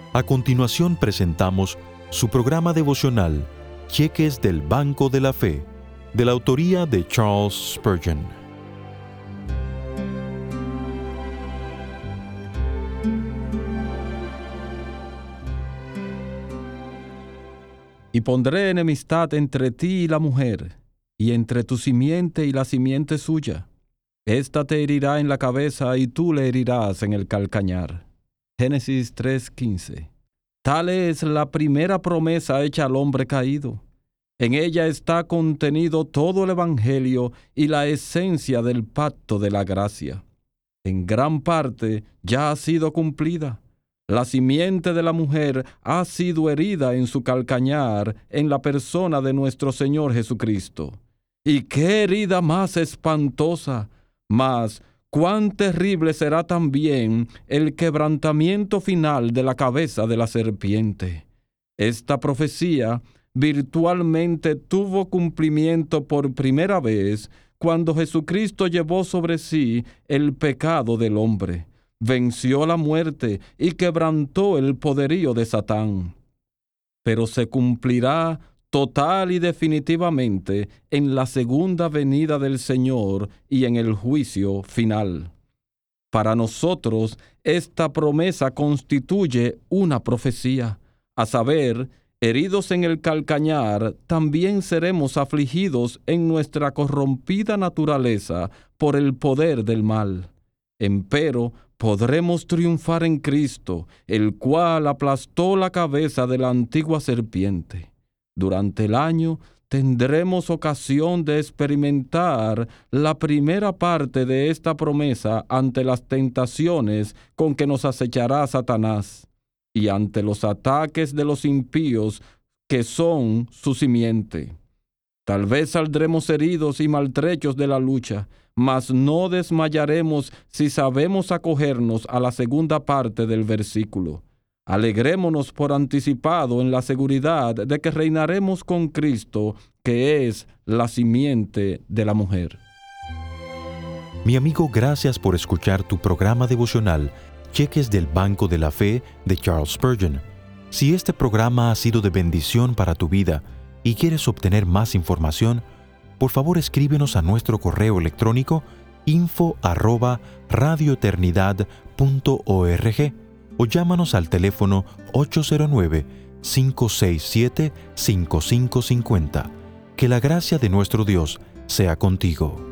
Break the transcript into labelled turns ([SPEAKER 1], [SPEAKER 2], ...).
[SPEAKER 1] A continuación presentamos su programa devocional, Cheques del Banco de la Fe, de la autoría de Charles Spurgeon.
[SPEAKER 2] Y pondré enemistad entre ti y la mujer, y entre tu simiente y la simiente suya. Esta te herirá en la cabeza y tú le herirás en el calcañar. Génesis 3:15. Tal es la primera promesa hecha al hombre caído. En ella está contenido todo el Evangelio y la esencia del pacto de la gracia. En gran parte ya ha sido cumplida. La simiente de la mujer ha sido herida en su calcañar en la persona de nuestro Señor Jesucristo. ¡Y qué herida más espantosa! Mas, cuán terrible será también el quebrantamiento final de la cabeza de la serpiente. Esta profecía virtualmente tuvo cumplimiento por primera vez cuando Jesucristo llevó sobre sí el pecado del hombre, venció la muerte y quebrantó el poderío de Satán. Pero se cumplirá total y definitivamente en la segunda venida del Señor y en el juicio final. Para nosotros, esta promesa constituye una profecía, a saber, heridos en el calcañar, también seremos afligidos en nuestra corrompida naturaleza por el poder del mal. Empero, podremos triunfar en Cristo, el cual aplastó la cabeza de la antigua serpiente. Durante el año tendremos ocasión de experimentar la primera parte de esta promesa ante las tentaciones con que nos acechará Satanás y ante los ataques de los impíos que son su simiente. Tal vez saldremos heridos y maltrechos de la lucha, mas no desmayaremos si sabemos acogernos a la segunda parte del versículo. Alegrémonos por anticipado en la seguridad de que reinaremos con Cristo, que es la simiente de la mujer.
[SPEAKER 1] Mi amigo, gracias por escuchar tu programa devocional, Cheques del Banco de la Fe, de Charles Spurgeon. Si este programa ha sido de bendición para tu vida y quieres obtener más información, por favor escríbenos a nuestro correo electrónico info@radioeternidad.org o llámanos al teléfono 809-567-5550. Que la gracia de nuestro Dios sea contigo.